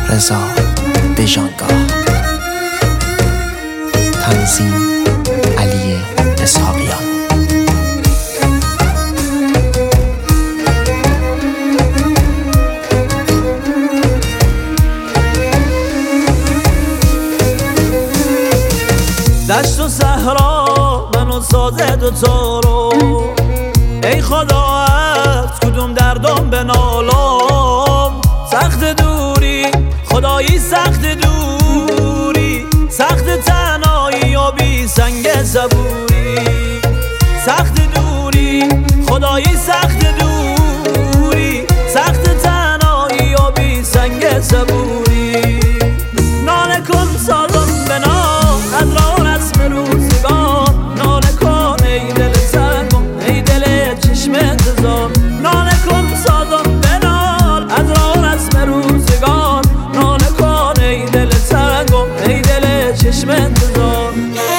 رضا دژانگاه. تنظیم علی اسحاقیان. دشت و صحرا منو سازه دوتا رو، ای خدا از کدوم دردم بنالم. سخت دوری خدایی، سخت دوری، سخت تنهایی و بی سنگ صبوری. سخت دوری خدایی، سخت دوری، سخت تنهایی و بی سنگ صبوری. ناله کن سازم بنا از راه رسم روزگار، ناله کن ای دل سنگم، ای دل چشم انتظار. ناله کن سازم بنال از راه رسم روزگار، ناله کن ای دل سنگم، ای دل چشم انتظار.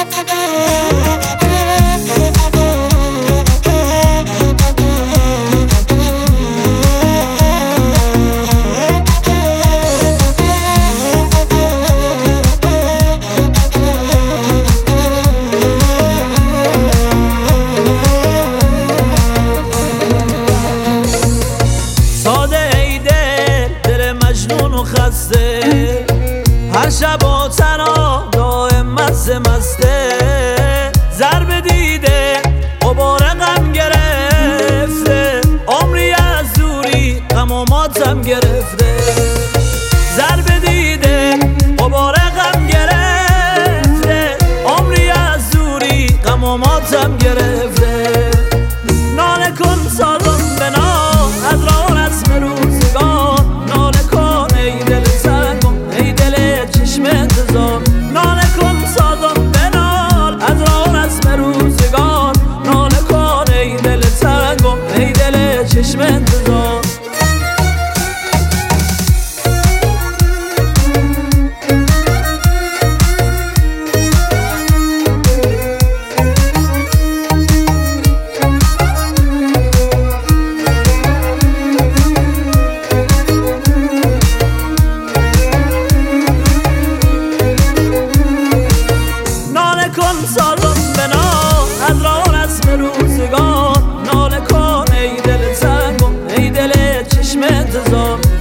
هر شب و تنها دائم مسته، ضرب دیده غبار غم گرفته. عمری از دوری غم و ماتم گرفته. ضرب دیده غبار غم گرفته. عمری از دوری غم و ماتم گرفته. ناله کن سازم بنا از راه رسم روزگار، ناله کن ای دل سنگم، ای دل چشم انتظار. ناله کن سازم بنال از راه رسم روزگار، ناله کن ای دل سنگم، ای دل چشم انتظار. سازم بنا از راه رسم روزگار، ناله کن ای دل سنگم، ای دل چشم انتظار.